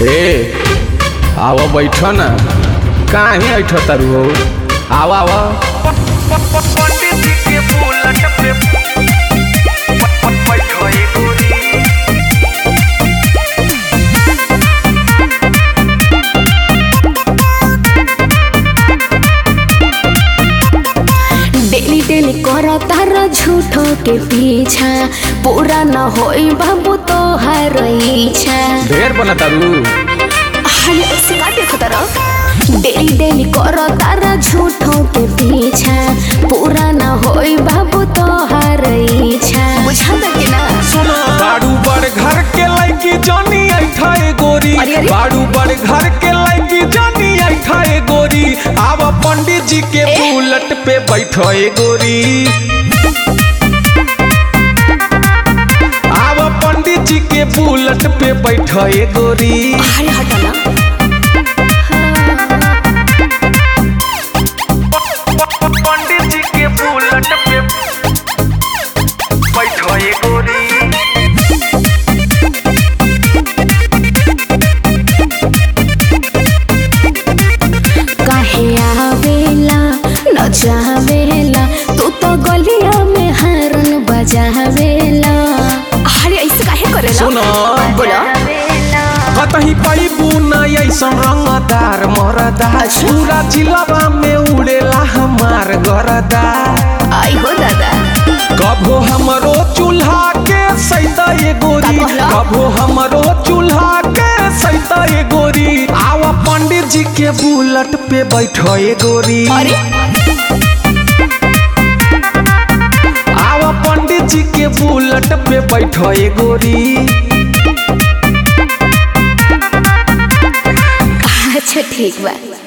ए आवा बैठ ना काहे ऐठ तारू हो आवा आवा पंडित जी के बुलेट पे बैठो ए गोरी। डेली डेली करो तारा झूठो के पीछा पूरा न होई बाबू तो हर इच्छा। ढेर बना तारू हाले ऐसे का देखो तारा डेली डेली करो तारा झूठो के पीछा पूरा न होई बाबू तो हर इच्छा। बुझा दे कि ना सुनो बाड़ू बड़ घर के लड़की जानी ऐठा ए गोरी। अरे अरे। बाड़ू बड़ घर के लड़की जानी ऐठा ए गोरी। आवा पंडित जी के बुलेट पे बैठो ए गोरी। आवा पंडित जी के बुलेट पे बैठो ए गोरी। अरे हटा ना पंडित जी के बुलेट पे बैठो ए गोरी। काहे आवेला न जावेला तू तो गलिया में हरन बजावेला। अरे ऐसे काहे करेला सुनो बोला कतही पैबू न ऐसन रंगदार मरदा। अच्छा। पूरा जिलावा में उड़ेला हमार गरदा। आई हो दादा कभो हमरो चूल्हा के सैता ए गोरी। का कहला? कभो हमरो चूल्हा के सैता ए गोरी। आवा पंडित जी के बुलेट पे बैठो ए गोरी। अरे आवा पंडित जी के बुलेट पे बैठो ए गोरी। अच्छा ठीक बा।